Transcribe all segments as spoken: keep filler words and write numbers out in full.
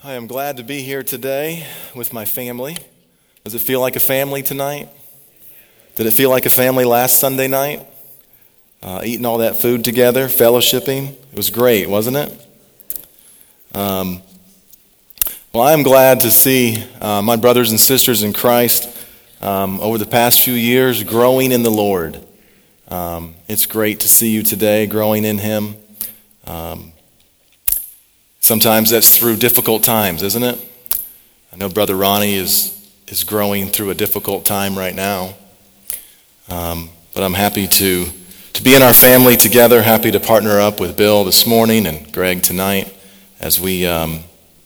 I am glad to be here today with my family. Does it feel like a family tonight? Did it feel like a family last Sunday night? Uh, eating all that food together, fellowshipping. It was great, wasn't it? Um, well, I am glad to see uh, my brothers and sisters in Christ um, over the past few years growing in the Lord. Um, it's great to see you today growing in Him. Um, Sometimes that's through difficult times, isn't it? I know Brother Ronnie is is growing through a difficult time right now. Um, but I'm happy to, to be in our family together, happy to partner up with Bill this morning and Greg tonight as we um,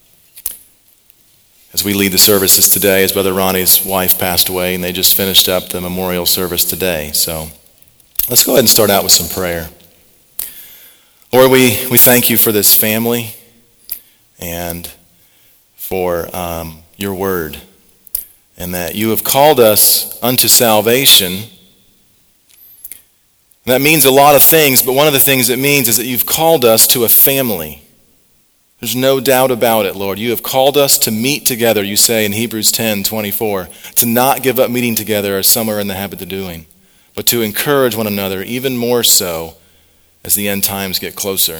as we lead the services today, as Brother Ronnie's wife passed away, and they just finished up the memorial service today. So let's go ahead and start out with some prayer. Lord, we, we thank you for this family and for um, your word, and that you have called us unto salvation. That means a lot of things, but one of the things it means is that you've called us to a family. There's no doubt about it, Lord. You have called us to meet together, you say in Hebrews ten twenty-four, to not give up meeting together as some are in the habit of doing, but to encourage one another, even more so as the end times get closer.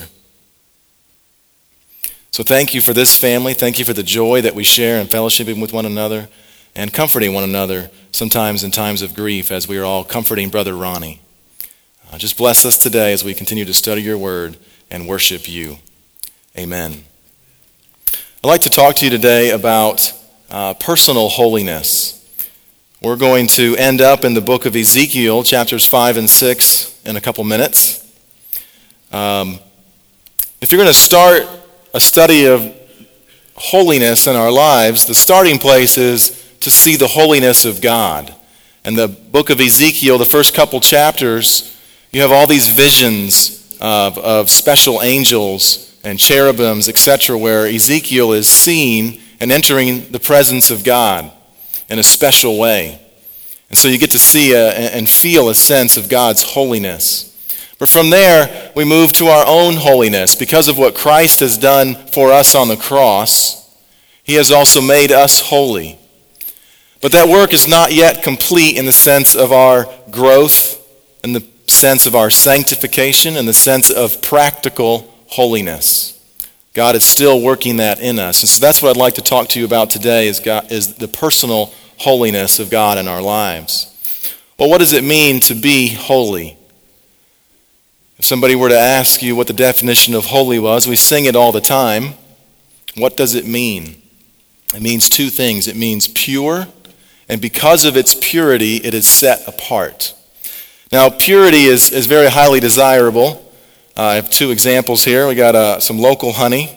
So thank you for this family. Thank you for the joy that we share in fellowshipping with one another and comforting one another sometimes in times of grief as we are all comforting Brother Ronnie. Uh, just bless us today as we continue to study your word and worship you. Amen. I'd like to talk to you today about uh, personal holiness. We're going to end up in the book of Ezekiel, chapters five and six, in a couple minutes. Um, if you're going to start a study of holiness in our lives, the starting place is to see the holiness of God. In the book of Ezekiel, the first couple chapters, you have all these visions of, of special angels and cherubims, et cetera, where Ezekiel is seen and entering the presence of God in a special way. And so you get to see a, and feel a sense of God's holiness. But from there, we move to our own holiness. Because of what Christ has done for us on the cross, He has also made us holy. But that work is not yet complete in the sense of our growth, in the sense of our sanctification, in the sense of practical holiness. God is still working that in us. And so that's what I'd like to talk to you about today, is, God, is the personal holiness of God in our lives. Well, what does it mean to be holy? If somebody were to ask you what the definition of holy was, we sing it all the time. What does it mean? It means two things. It means pure, and because of its purity, it is set apart. Now, purity is, is very highly desirable. Uh, I have two examples here. We got uh, some local honey.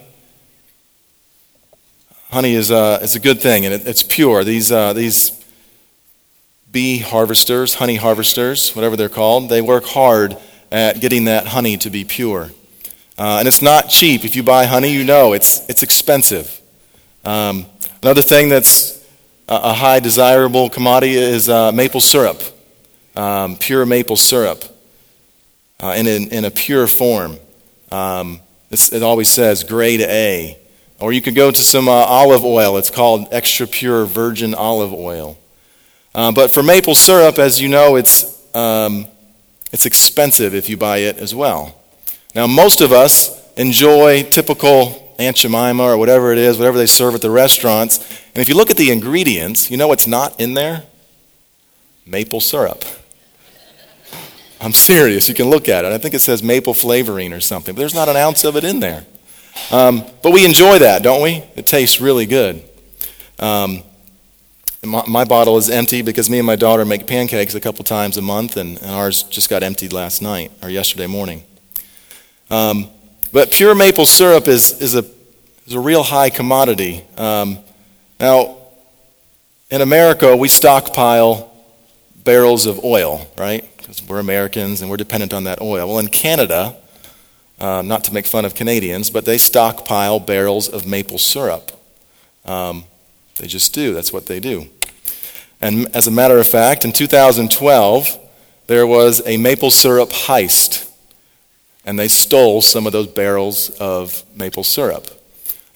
Honey is, uh, is a good thing, and it, it's pure. These, uh, these bee harvesters, honey harvesters, whatever they're called, they work hard at getting that honey to be pure. Uh, and it's not cheap. If you buy honey, you know it's it's expensive. Um, another thing that's a, a high desirable commodity is uh, maple syrup, um, pure maple syrup, uh, in, in, in a pure form. Um, it always says grade A. Or you could go to some uh, olive oil. It's called extra pure virgin olive oil. Uh, but for maple syrup, as you know, it's... Um, It's expensive if you buy it as well. Now, most of us enjoy typical Aunt Jemima or whatever it is, whatever they serve at the restaurants. And if you look at the ingredients, you know what's not in there? Maple syrup. I'm serious. You can look at it. I think it says maple flavoring or something, but there's not an ounce of it in there. Um, but we enjoy that, don't we? It tastes really good. Um, My, my bottle is empty because me and my daughter make pancakes a couple times a month, and, and ours just got emptied last night, or yesterday morning. Um, but pure maple syrup is, is, a, is a real high commodity. Um, now, in America, we stockpile barrels of oil, right? Because we're Americans and we're dependent on that oil. Well, in Canada, uh, not to make fun of Canadians, but they stockpile barrels of maple syrup. Um, They just do. That's what they do. And as a matter of fact, in two thousand twelve, there was a maple syrup heist. And they stole some of those barrels of maple syrup.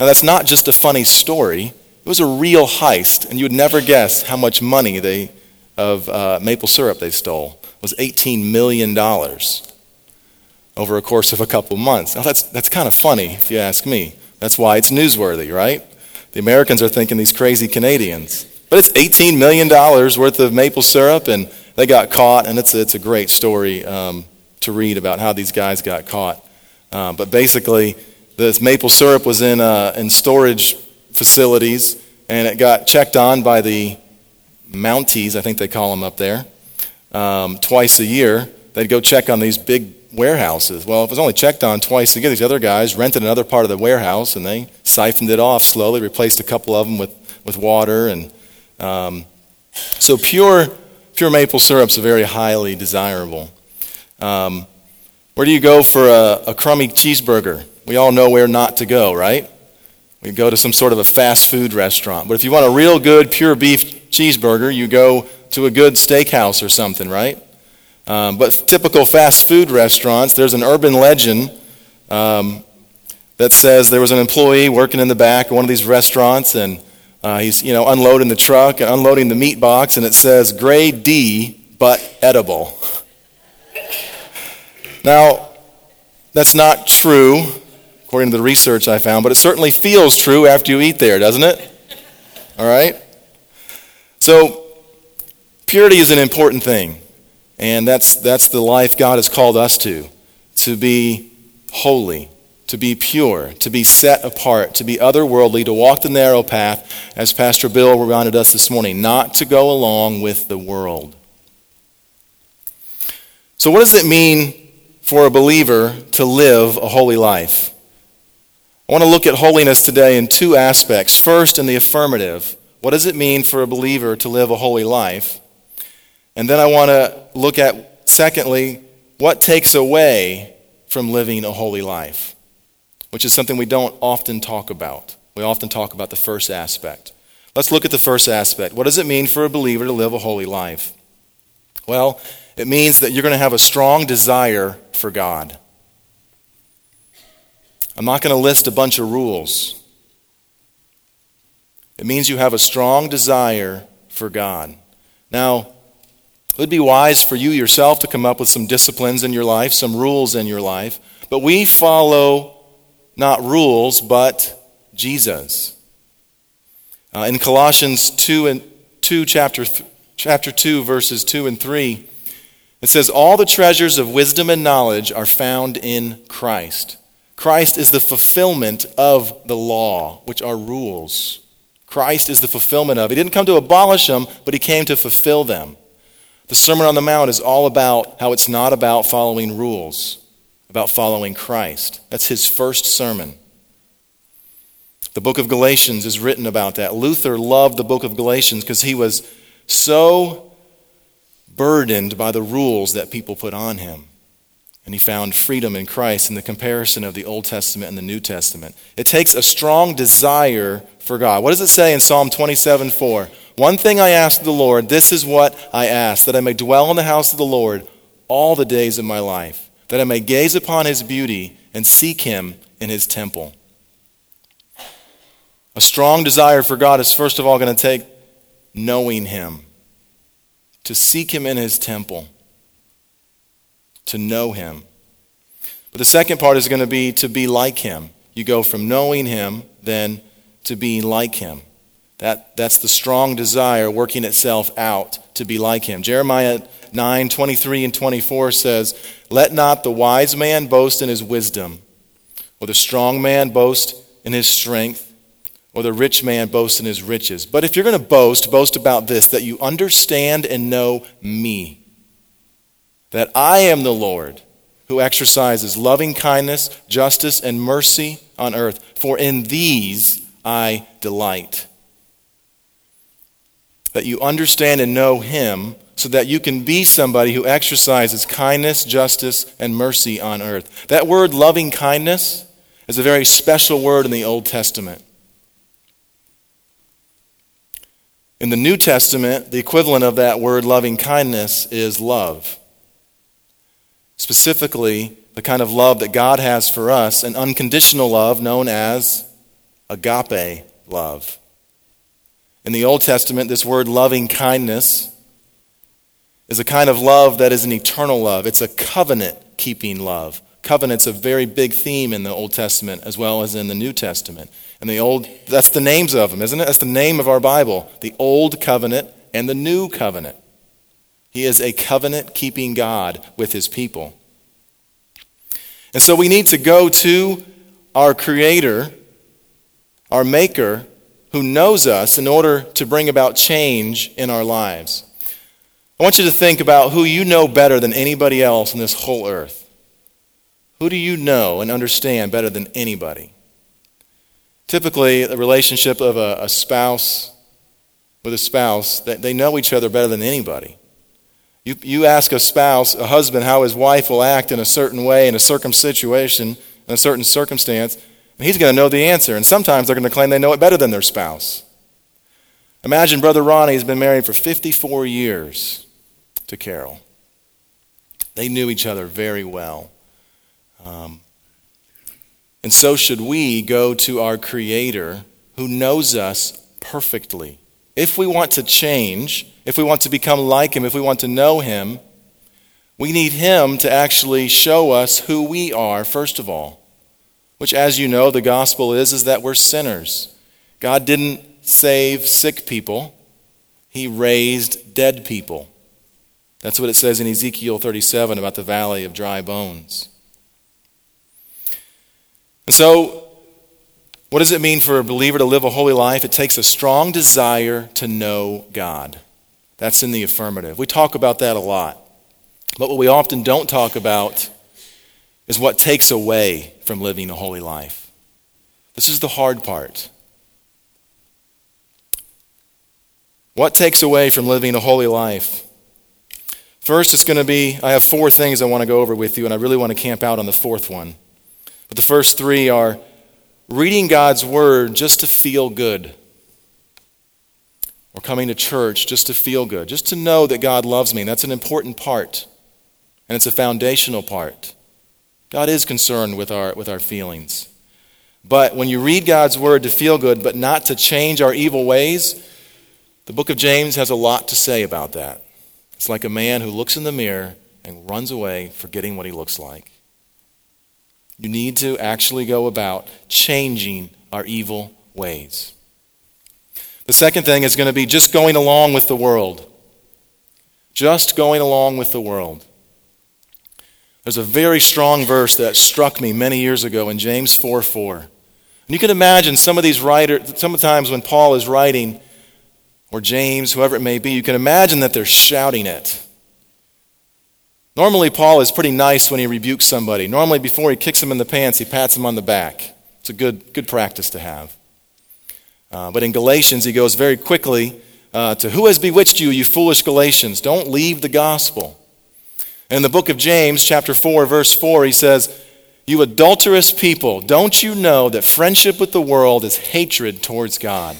Now, that's not just a funny story. It was a real heist, and you would never guess how much money they of uh, maple syrup they stole. It was eighteen million dollars over a course of a couple months. Now, that's, that's kind of funny, if you ask me. That's why it's newsworthy, right? The Americans are thinking these crazy Canadians. But it's eighteen million dollars worth of maple syrup, and they got caught, and it's, it's a great story um, to read about how these guys got caught. Uh, but basically, this maple syrup was in, uh, in storage facilities, and it got checked on by the Mounties, I think they call them up there, um, twice a year. They'd go check on these big warehouses. Well, if it was only checked on twice a year, these other guys rented another part of the warehouse, and they siphoned it off slowly, replaced a couple of them with, with water. And um, so pure, pure maple syrup's very highly desirable. Um, where do you go for a, a crummy cheeseburger? We all know where not to go, right? We go to some sort of a fast food restaurant. But if you want a real good pure beef cheeseburger, you go to a good steakhouse or something, right? Um, but typical fast food restaurants, there's an urban legend um, that says there was an employee working in the back of one of these restaurants, and uh, he's you know unloading the truck and unloading the meat box, and it says grade D, but edible. Now, that's not true, according to the research I found, but it certainly feels true after you eat there, doesn't it? All right? So, purity is an important thing, and that's that's the life God has called us to, to be holy, to be pure, to be set apart, to be otherworldly, to walk the narrow path, as Pastor Bill reminded us this morning, not to go along with the world. So what does it mean for a believer to live a holy life? I want to look at holiness today in two aspects. First, in the affirmative. What does it mean for a believer to live a holy life? And then I want to look at, secondly, what takes away from living a holy life, which is something we don't often talk about. We often talk about the first aspect. Let's look at the first aspect. What does it mean for a believer to live a holy life? Well, it means that you're going to have a strong desire for God. I'm not going to list a bunch of rules. It means you have a strong desire for God. Now, it would be wise for you yourself to come up with some disciplines in your life, some rules in your life, but we follow not rules, but Jesus. Uh, in Colossians two and two, chapter th- chapter two, verses two and three, it says, "All the treasures of wisdom and knowledge are found in Christ." Christ is the fulfillment of the law, which are rules. Christ is the fulfillment of. He didn't come to abolish them, but he came to fulfill them. The Sermon on the Mount is all about how it's not about following rules, about following Christ. That's his first sermon. The book of Galatians is written about that. Luther loved the book of Galatians because he was so burdened by the rules that people put on him. And he found freedom in Christ in the comparison of the Old Testament and the New Testament. It takes a strong desire for God. What does it say in Psalm twenty-seven four? "One thing I ask of the Lord, this is what I ask, that I may dwell in the house of the Lord all the days of my life, that I may gaze upon his beauty and seek him in his temple." A strong desire for God is first of all going to take knowing him, to seek him in his temple, to know him. But the second part is going to be to be like him. You go from knowing him then to being like him. That, that's the strong desire working itself out to be like him. Jeremiah nine twenty-three and twenty-four says, "Let not the wise man boast in his wisdom, or the strong man boast in his strength, or the rich man boast in his riches. But if you're going to boast, boast about this, that you understand and know me, that I am the Lord, who exercises loving kindness, justice, and mercy on earth. For in these I delight." That you understand and know him so that you can be somebody who exercises kindness, justice, and mercy on earth. That word loving kindness is a very special word in the Old Testament. In the New Testament, the equivalent of that word loving kindness is love. Specifically, the kind of love that God has for us, an unconditional love known as agape love. In the Old Testament, this word loving kindness is a kind of love that is an eternal love. It's a covenant-keeping love. Covenant's a very big theme in the Old Testament as well as in the New Testament. And the old, that's the names of them, isn't it? That's the name of our Bible, the Old Covenant and the New Covenant. He is a covenant-keeping God with his people. And so we need to go to our Creator, our Maker, who knows us in order to bring about change in our lives. I want you to think about who you know better than anybody else in this whole earth. Who do you know and understand better than anybody? Typically, the relationship of a, a spouse with a spouse, they, they know each other better than anybody. You, you ask a spouse, a husband, how his wife will act in a certain way, in a certain situation, in a certain circumstance, and he's going to know the answer. And sometimes they're going to claim they know it better than their spouse. Imagine Brother Ronnie has been married for fifty-four years to Carol. They knew each other very well. Um, and so should we go to our Creator who knows us perfectly. If we want to change, if we want to become like him, if we want to know him, we need him to actually show us who we are, first of all. Which, as you know, the gospel is, is that we're sinners. God didn't save sick people. He raised dead people. That's what it says in Ezekiel thirty-seven about the valley of dry bones. And so, what does it mean for a believer to live a holy life? It takes a strong desire to know God. That's in the affirmative. We talk about that a lot. But what we often don't talk about is what takes away from living a holy life. This is the hard part. What takes away from living a holy life? First, it's going to be, I have four things I want to go over with you, and I really want to camp out on the fourth one. But the first three are reading God's word just to feel good. Or coming to church just to feel good, just to know that God loves me. And that's an important part. And it's a foundational part. God is concerned with our, with our feelings. But when you read God's word to feel good, but not to change our evil ways, the book of James has a lot to say about that. It's like a man who looks in the mirror and runs away forgetting what he looks like. You need to actually go about changing our evil ways. The second thing is going to be just going along with the world. Just going along with the world. There's a very strong verse that struck me many years ago in James four four. And you can imagine some of these writers, sometimes when Paul is writing, or James, whoever it may be, you can imagine that they're shouting it. Normally, Paul is pretty nice when he rebukes somebody. Normally, before he kicks them in the pants, he pats them on the back. It's a good, good practice to have. Uh, but in Galatians, he goes very quickly uh, to, who has bewitched you, you foolish Galatians? Don't leave the gospel. And in the book of James, chapter four, verse four, he says, you adulterous people, don't you know that friendship with the world is hatred towards God?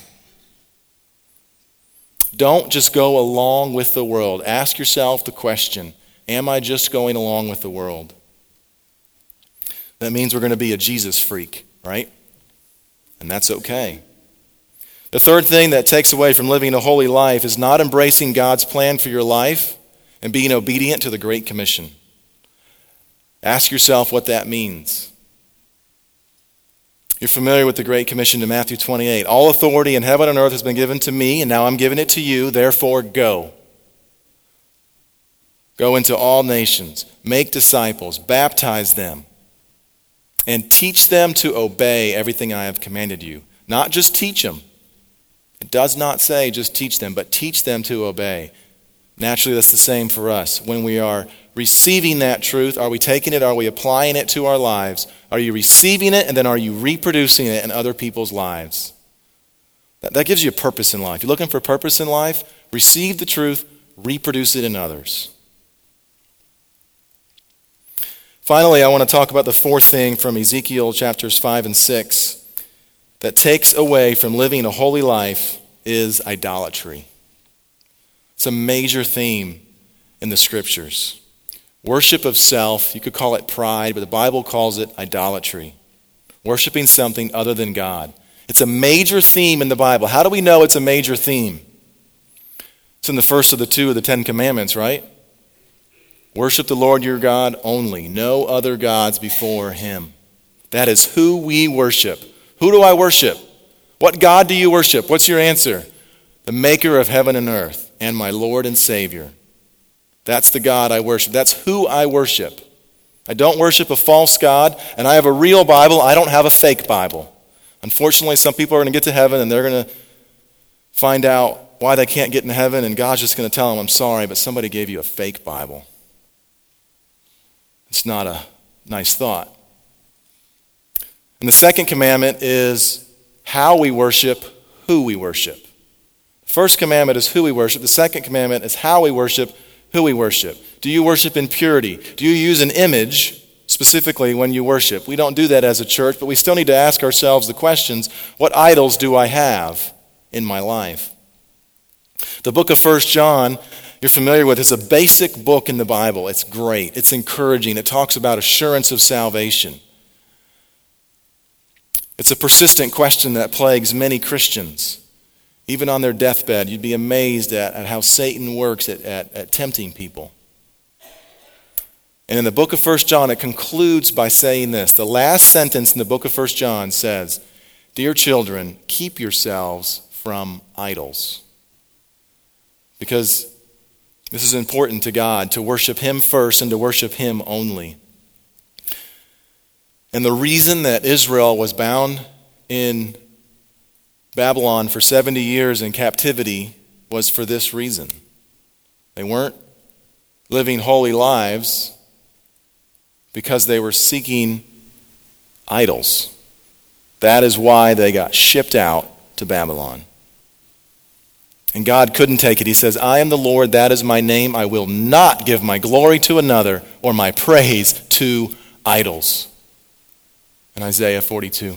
Don't just go along with the world. Ask yourself the question, am I just going along with the world? That means we're going to be a Jesus freak, right? And that's okay. The third thing that takes away from living a holy life is not embracing God's plan for your life and being obedient to the Great Commission. Ask yourself what that means. You're familiar with the Great Commission in Matthew twenty-eight. All authority in heaven and earth has been given to me, and now I'm giving it to you, therefore go. Go into all nations, make disciples, baptize them, and teach them to obey everything I have commanded you. Not just teach them. It does not say just teach them, but teach them to obey. Naturally, that's the same for us. When we are receiving that truth, are we taking it? Are we applying it to our lives? Are you receiving it, and then are you reproducing it in other people's lives? That, that gives you a purpose in life. You're looking for a purpose in life? Receive the truth, reproduce it in others. Finally, I want to talk about the fourth thing from Ezekiel chapters five and six that takes away from living a holy life is idolatry. It's a major theme in the scriptures. Worship of self, you could call it pride, but the Bible calls it idolatry. Worshiping something other than God. It's a major theme in the Bible. How do we know it's a major theme? It's in the first of the two of the Ten Commandments, right? Worship the Lord your God only. No other gods before him. That is who we worship. Who do I worship? What God do you worship? What's your answer? The maker of heaven and earth and my Lord and Savior. That's the God I worship. That's who I worship. I don't worship a false God, and I have a real Bible. I don't have a fake Bible. Unfortunately, some people are going to get to heaven, and they're going to find out why they can't get in heaven, and God's just going to tell them, I'm sorry, but somebody gave you a fake Bible. It's not a nice thought. And the second commandment is how we worship, who we worship. The first commandment is who we worship. The second commandment is how we worship, who we worship. Do you worship in purity? Do you use an image specifically when you worship? We don't do that as a church, but we still need to ask ourselves the questions, what idols do I have in my life? The book of First John, you're familiar with, is a basic book in the Bible. It's great. It's encouraging. It talks about assurance of salvation. It's a persistent question that plagues many Christians. Even on their deathbed, you'd be amazed at, at how Satan works at, at, at tempting people. And in the book of First John, it concludes by saying this. The last sentence in the book of First John says, Dear children, keep yourselves from idols. Because this is important to God, to worship him first and to worship him only. And the reason that Israel was bound in Babylon for seventy years in captivity was for this reason. They weren't living holy lives because they were seeking idols. That is why they got shipped out to Babylon. And God couldn't take it. He says, I am the Lord, that is my name. I will not give my glory to another or my praise to idols. In Isaiah forty-two.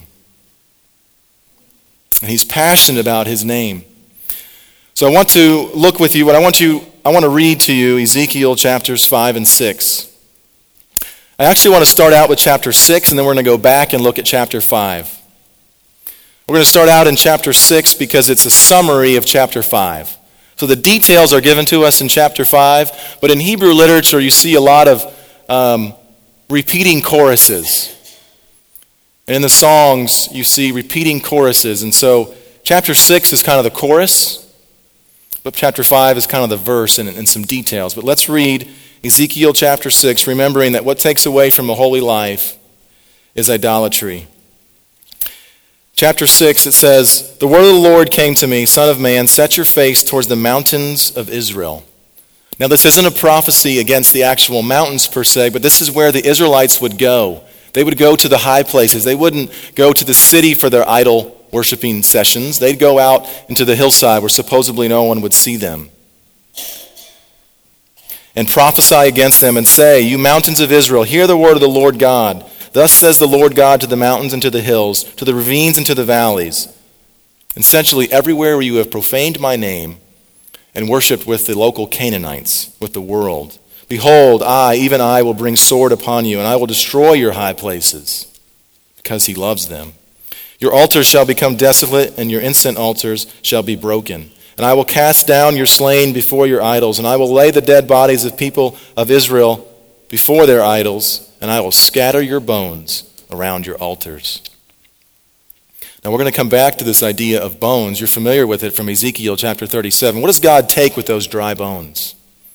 And he's passionate about his name. So I want to look with you, but I want you, I want to read to you Ezekiel chapters five and six. I actually want to start out with chapter six, and then we're going to go back and look at chapter five. We're going to start out in chapter six because it's a summary of chapter five. So the details are given to us in chapter five, but in Hebrew literature you see a lot of um, repeating choruses. And in the songs, you see repeating choruses. And so chapter six is kind of the chorus, but chapter five is kind of the verse and, and some details. But let's read Ezekiel chapter six, remembering that what takes away from a holy life is idolatry. Chapter six, it says, The word of the Lord came to me, Son of man, set your face towards the mountains of Israel. Now this isn't a prophecy against the actual mountains per se, but this is where the Israelites would go. They would go to the high places. They wouldn't go to the city for their idol worshiping sessions. They'd go out into the hillside where supposedly no one would see them. And prophesy against them and say, You mountains of Israel, hear the word of the Lord God. Thus says the Lord God to the mountains and to the hills, to the ravines and to the valleys. Essentially everywhere where you have profaned my name and worshipped with the local Canaanites, with the world. Behold, I, even I, will bring sword upon you, and I will destroy your high places, because he loves them. Your altars shall become desolate, and your incense altars shall be broken. And I will cast down your slain before your idols, and I will lay the dead bodies of people of Israel before their idols, and I will scatter your bones around your altars. Now we're going to come back to this idea of bones. You're familiar with it from Ezekiel chapter thirty-seven. What does God take with those dry bones?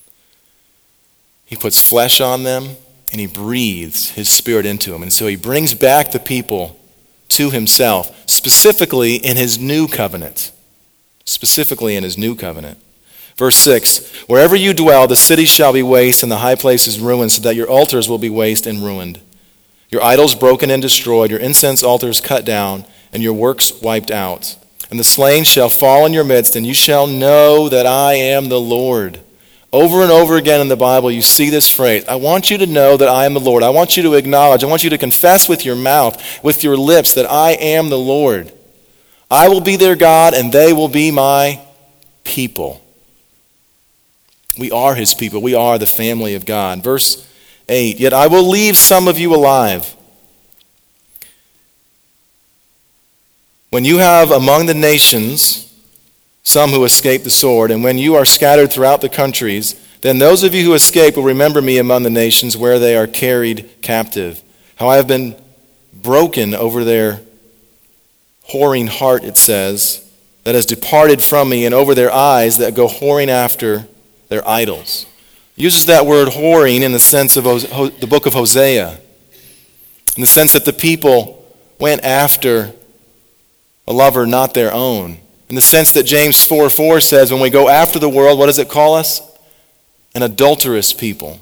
He puts flesh on them, and he breathes his spirit into them. And so he brings back the people to himself, specifically in his new covenant. Specifically in his new covenant. Verse six, Wherever you dwell, the cities shall be waste, and the high places ruined, so that your altars will be waste and ruined. Your idols broken and destroyed, your incense altars cut down, and your works wiped out. And the slain shall fall in your midst, and you shall know that I am the Lord. Over and over again in the Bible, you see this phrase, I want you to know that I am the Lord. I want you to acknowledge, I want you to confess with your mouth, with your lips, that I am the Lord. I will be their God, and they will be my people. We are his people. We are the family of God. Verse eight, Yet I will leave some of you alive, When you have among the nations some who escape the sword, and when you are scattered throughout the countries, then those of you who escape will remember me among the nations where they are carried captive. How I have been broken over their whoring heart, it says, that has departed from me, and over their eyes that go whoring after their idols. He uses that word whoring in the sense of the book of Hosea, in the sense that the people went after a lover not their own. In the sense that James four four says, when we go after the world, what does it call us? An adulterous people.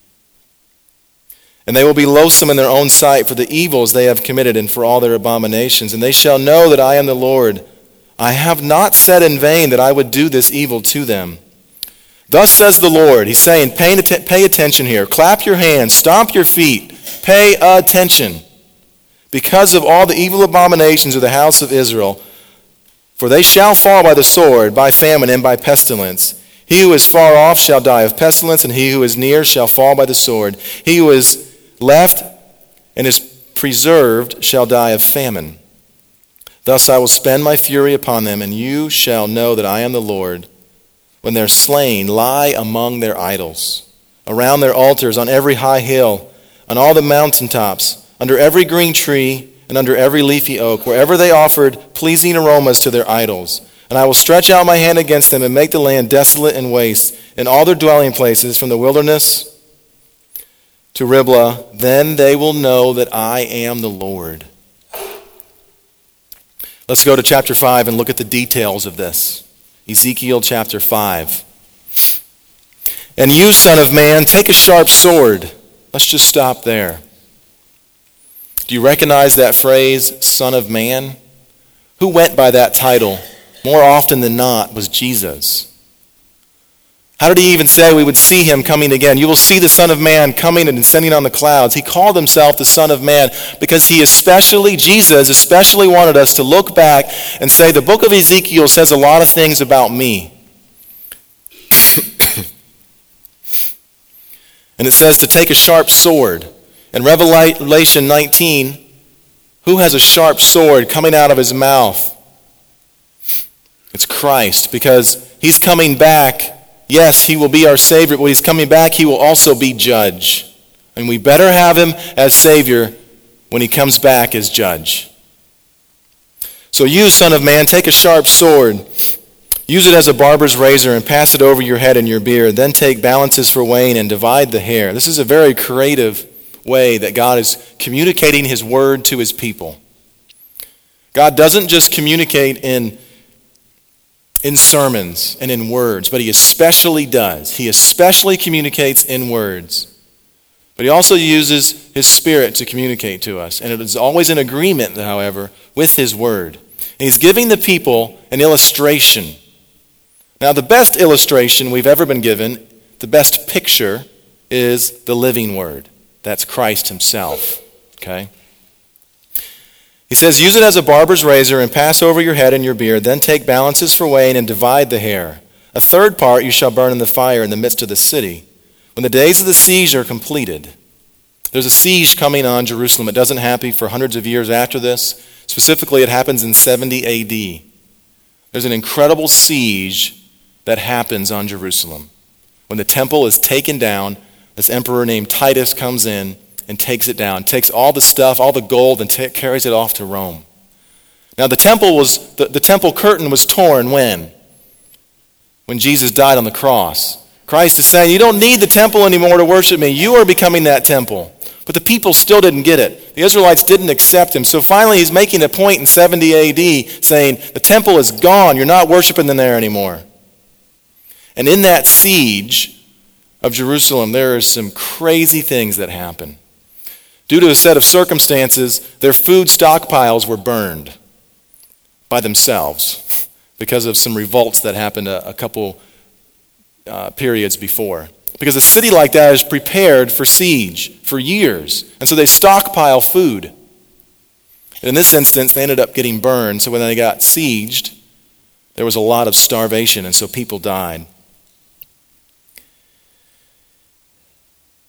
And they will be loathsome in their own sight for the evils they have committed and for all their abominations. And they shall know that I am the Lord. I have not said in vain that I would do this evil to them. Thus says the Lord. He's saying, pay, pay attention here. Clap your hands. Stomp your feet. Pay attention. Because of all the evil abominations of the house of Israel, for they shall fall by the sword, by famine, and by pestilence. He who is far off shall die of pestilence, and he who is near shall fall by the sword. He who is left and is preserved shall die of famine. Thus I will spend my fury upon them, and you shall know that I am the Lord. When their slain lie among their idols, around their altars, on every high hill, on all the mountaintops, under every green tree, and under every leafy oak, wherever they offered pleasing aromas to their idols. And I will stretch out my hand against them and make the land desolate and waste, and all their dwelling places from the wilderness to Riblah. Then they will know that I am the Lord. Let's go to chapter five and look at the details of this. Ezekiel chapter five. And you, son of man, take a sharp sword. Let's just stop there. Do you recognize that phrase, son of man? Who went by that title more often than not was Jesus. How did he even say we would see him coming again? You will see the Son of Man coming and descending on the clouds. He called himself the Son of Man because he especially, Jesus especially wanted us to look back and say, the book of Ezekiel says a lot of things about me. And it says to take a sharp sword. In Revelation nineteen, who has a sharp sword coming out of his mouth? It's Christ, because he's coming back. Yes, he will be our Savior, but when he's coming back, he will also be judge. And we better have him as Savior when he comes back as judge. So you, son of man, take a sharp sword, use it as a barber's razor, and pass it over your head and your beard. Then take balances for weighing and divide the hair. This is a very creative way that God is communicating his word to his people. God doesn't just communicate in in sermons and in words, but he especially does. He especially communicates in words. But he also uses his Spirit to communicate to us. And it is always in agreement, however, with his word. And he's giving the people an illustration. Now, the best illustration we've ever been given, the best picture, is the living word. That's Christ himself. Okay? He says, use it as a barber's razor and pass over your head and your beard. Then take balances for weighing and divide the hair. A third part you shall burn in the fire in the midst of the city. When the days of the siege are completed. There's a siege coming on Jerusalem. It doesn't happen for hundreds of years after this. Specifically, it happens in seventy A D. There's an incredible siege that happens on Jerusalem. When the temple is taken down, this emperor named Titus comes in and takes it down, takes all the stuff, all the gold, and t- carries it off to Rome. Now the temple was the, the temple curtain was torn when? When Jesus died on the cross. Christ is saying, you don't need the temple anymore to worship me. You are becoming that temple. But the people still didn't get it. The Israelites didn't accept him. So finally he's making a point in seventy A D saying, the temple is gone. You're not worshiping in there anymore. And in that siege of Jerusalem, there are some crazy things that happen. Due to a set of circumstances, their food stockpiles were burned by themselves because of some revolts that happened a, a couple uh, periods before. Because a city like that is prepared for siege for years. And so they stockpile food. And in this instance, they ended up getting burned. So when they got sieged, there was a lot of starvation, and so people died.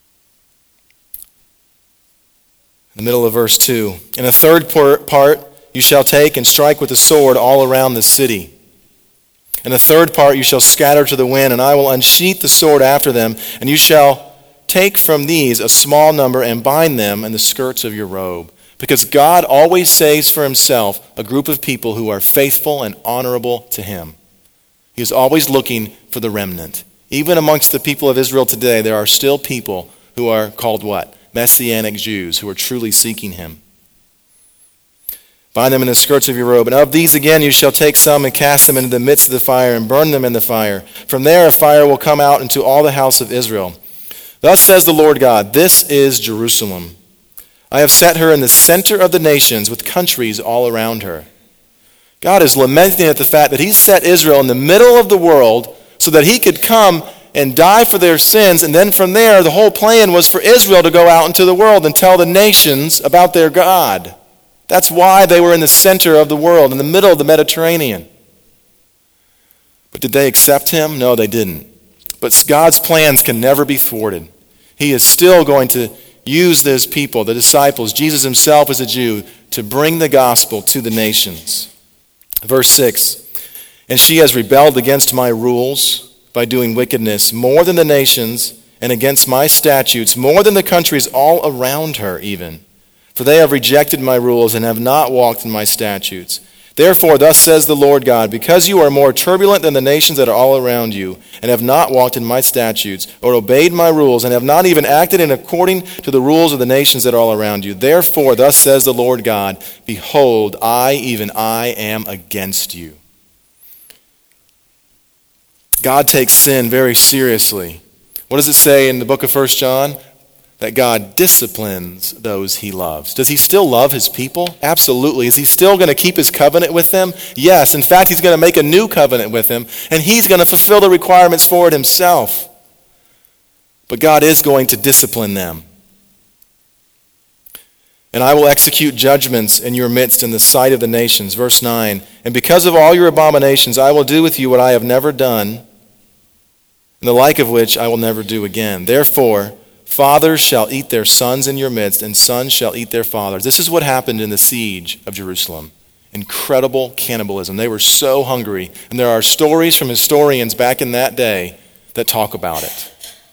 In the middle of verse two, in a third part you shall take and strike with the sword all around the city. And the third part you shall scatter to the wind, and I will unsheath the sword after them, and you shall take from these a small number and bind them in the skirts of your robe. Because God always saves for himself a group of people who are faithful and honorable to him. He is always looking for the remnant. Even amongst the people of Israel today, there are still people who are called what? Messianic Jews, who are truly seeking him. Bind them in the skirts of your robe. And of these again you shall take some and cast them into the midst of the fire and burn them in the fire. From there a fire will come out into all the house of Israel. Thus says the Lord God, this is Jerusalem. I have set her in the center of the nations with countries all around her. God is lamenting at the fact that he's set Israel in the middle of the world so that he could come and die for their sins, and then from there, the whole plan was for Israel to go out into the world and tell the nations about their God. That's why they were in the center of the world, in the middle of the Mediterranean. But did they accept him? No, they didn't. But God's plans can never be thwarted. He is still going to use those people, the disciples, Jesus himself as a Jew, to bring the gospel to the nations. Verse six, and she has rebelled against my rules by doing wickedness more than the nations, and against my statutes more than the countries all around her even. For they have rejected my rules and have not walked in my statutes. Therefore, thus says the Lord God, because you are more turbulent than the nations that are all around you, and have not walked in my statutes, or obeyed my rules, and have not even acted in according to the rules of the nations that are all around you, therefore, thus says the Lord God, behold, I, even I, am against you. God takes sin very seriously. What does it say in the book of First John? That God disciplines those he loves. Does he still love his people? Absolutely. Is he still going to keep his covenant with them? Yes. In fact, he's going to make a new covenant with them, and he's going to fulfill the requirements for it himself. But God is going to discipline them. And I will execute judgments in your midst in the sight of the nations. Verse nine, and because of all your abominations, I will do with you what I have never done, and the like of which I will never do again. Therefore, fathers shall eat their sons in your midst, and sons shall eat their fathers. This is what happened in the siege of Jerusalem. Incredible cannibalism. They were so hungry. And there are stories from historians back in that day that talk about it.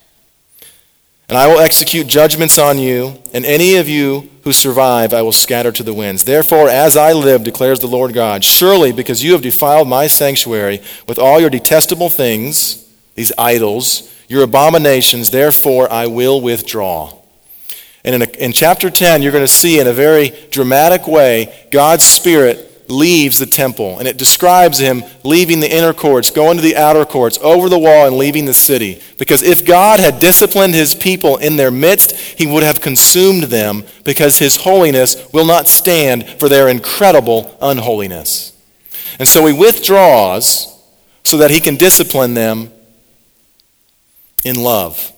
And I will execute judgments on you, and any of you who survive I will scatter to the winds. Therefore, as I live, declares the Lord God, surely because you have defiled my sanctuary with all your detestable things, these idols, your abominations, therefore I will withdraw. And in, a, in chapter ten, you're going to see in a very dramatic way, God's Spirit leaves the temple. And it describes him leaving the inner courts, going to the outer courts, over the wall, and leaving the city. Because if God had disciplined his people in their midst, he would have consumed them, because his holiness will not stand for their incredible unholiness. And so he withdraws so that he can discipline them in love.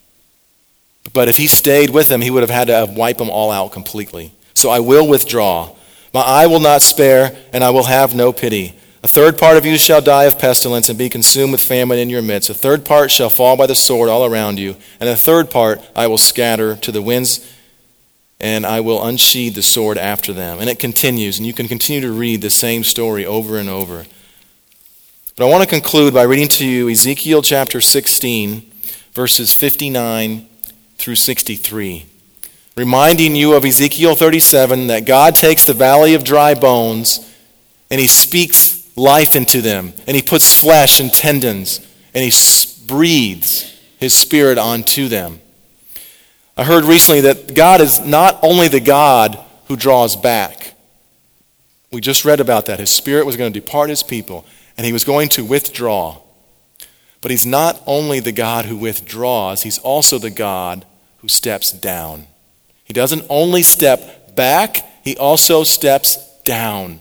But if he stayed with them, he would have had to have wiped them all out completely. So I will withdraw. My eye will not spare, and I will have no pity. A third part of you shall die of pestilence and be consumed with famine in your midst. A third part shall fall by the sword all around you, and a third part I will scatter to the winds, and I will unsheathe the sword after them. And it continues, and you can continue to read the same story over and over. But I want to conclude by reading to you Ezekiel chapter sixteen, verses fifty-nine through sixty-three. Reminding you of Ezekiel thirty-seven, that God takes the valley of dry bones and he speaks life into them, and he puts flesh and tendons, and he breathes his Spirit onto them. I heard recently that God is not only the God who draws back. We just read about that. His Spirit was going to depart his people, and he was going to withdraw. But he's not only the God who withdraws, he's also the God who steps down. He doesn't only step back, he also steps down.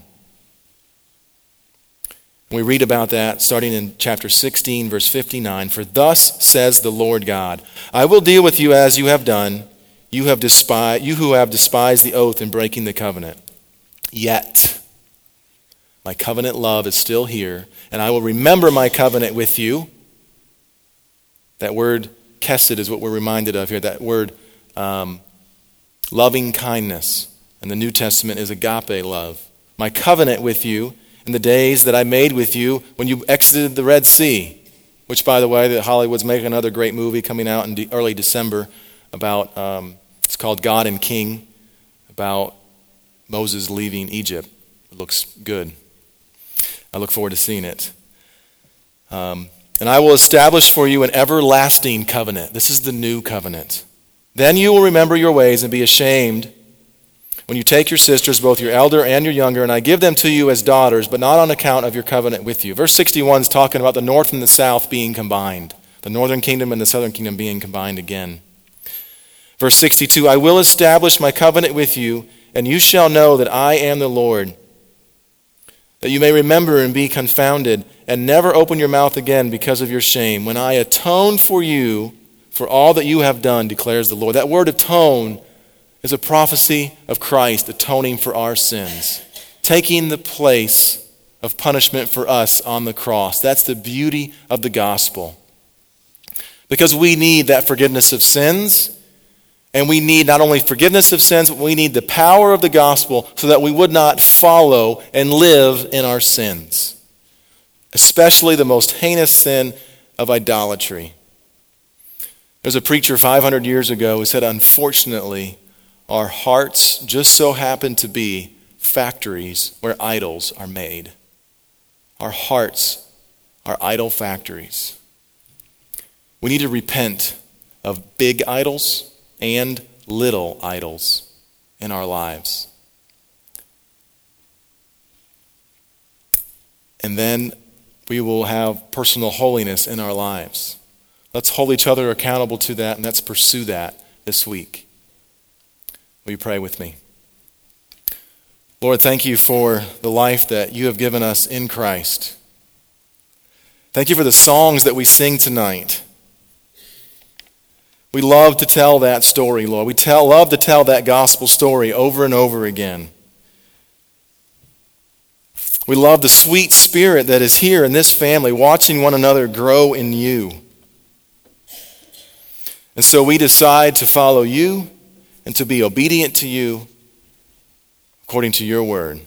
We read about that starting in chapter sixteen, verse fifty-nine. For thus says the Lord God, I will deal with you as you have done, you have despised, you who have despised the oath in breaking the covenant. Yet my covenant love is still here, and I will remember my covenant with you. That word kesed is what we're reminded of here. That word um, loving kindness. And the New Testament is agape love. my covenant with you in the days that I made with you when you exited the Red Sea, which, by the way, that Hollywood's making another great movie coming out in de- early December about, um, it's called God and King, about Moses leaving Egypt. It looks good. I look forward to seeing it. Um, and I will establish for you an everlasting covenant. This is the new covenant. Then you will remember your ways and be ashamed when you take your sisters, both your elder and your younger, and I give them to you as daughters, but not on account of your covenant with you. Verse sixty-one is talking about the north and the south being combined, the northern kingdom and the southern kingdom being combined again. Verse sixty-two, I will establish my covenant with you, and you shall know that I am the Lord, that you may remember and be confounded, and never open your mouth again because of your shame, when I atone for you for all that you have done, declares the Lord. That word atone is a prophecy of Christ atoning for our sins, taking the place of punishment for us on the cross. That's the beauty of the gospel. Because we need that forgiveness of sins, and we need not only forgiveness of sins, but we need the power of the gospel so that we would not follow and live in our sins, especially the most heinous sin of idolatry. There's a preacher five hundred years ago who said, unfortunately, our hearts just so happen to be factories where idols are made. Our hearts are idol factories. We need to repent of big idols and little idols in our lives. And then we will have personal holiness in our lives. Let's hold each other accountable to that, and let's pursue that this week. Will you pray with me? Lord, thank you for the life that you have given us in Christ. Thank you for the songs that we sing tonight. We love to tell that story, Lord. We tell, love to tell that gospel story over and over again. We love the sweet spirit that is here in this family, watching one another grow in you. And so we decide to follow you and to be obedient to you according to your word.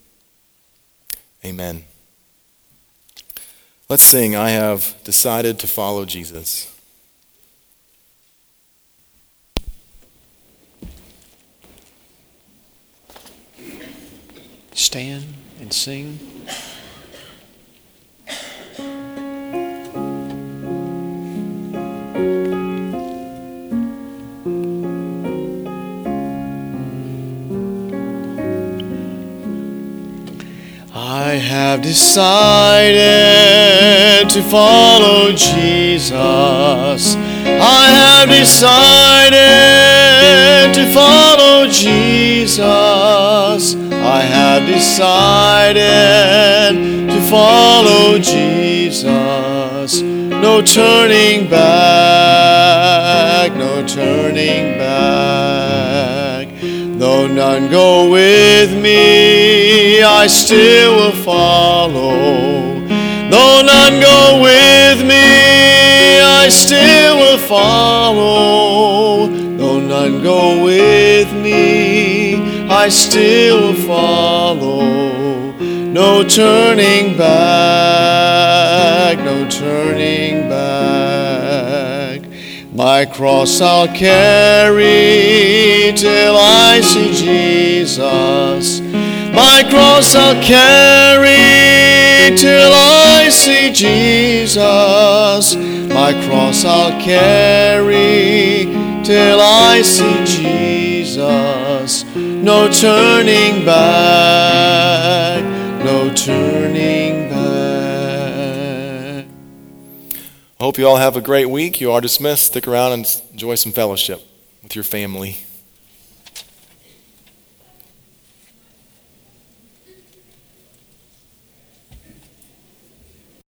Amen. Let's sing, I have decided to follow Jesus. Stand and sing. I have decided to follow Jesus. I have decided to follow Jesus. I have decided to follow Jesus. No turning back, no turning back. Though none go with me, I still will follow. Though none go with me, I still will follow. Though none go with me, I still will follow. No turning back, no turning back. My cross I'll carry till I see Jesus. My cross I'll carry till I see Jesus. My cross I'll carry till I see Jesus. No turning back, no turning back. I hope you all have a great week. You are dismissed. Stick around and enjoy some fellowship with your family.